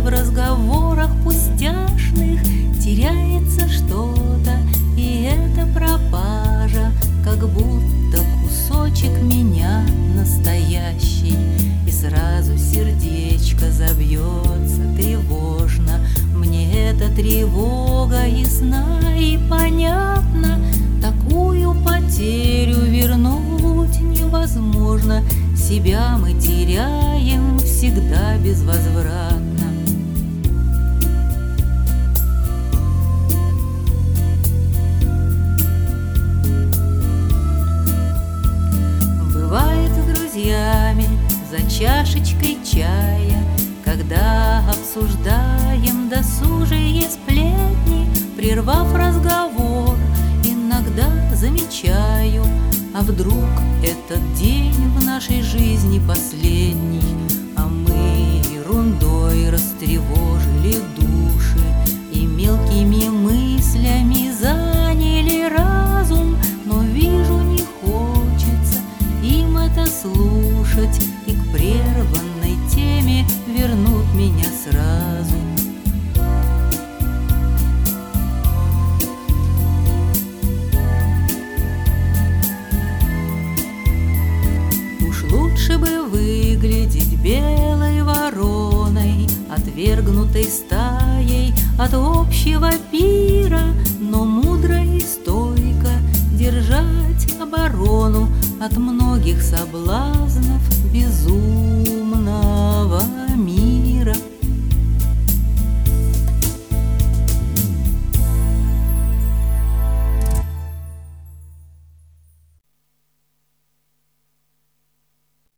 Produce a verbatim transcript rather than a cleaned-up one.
разговорах пустяшных теряется что-то, и это пропажа, как будто кусочек меня настоящий. И сразу сердечко забьется тревожно. Мне эта тревога ясна и понятна. Такую потерю вернуть невозможно. Себя мы теряем всегда безвозвратно. Бывает с друзьями за чашечкой чая, когда обсуждаем досужие сплетни, прервав разговор, иногда замечаю, а вдруг этот день в нашей жизни последний, а мы ерундой растревожили души и мелкими мыслями заняли разум, но вижу, не хочется им это слушать, и к прерванной теме вернут меня сразу. Лучше бы выглядеть белой вороной, отвергнутой стаей от общего пира, но мудро и стойко держать оборону от многих соблазнов безумного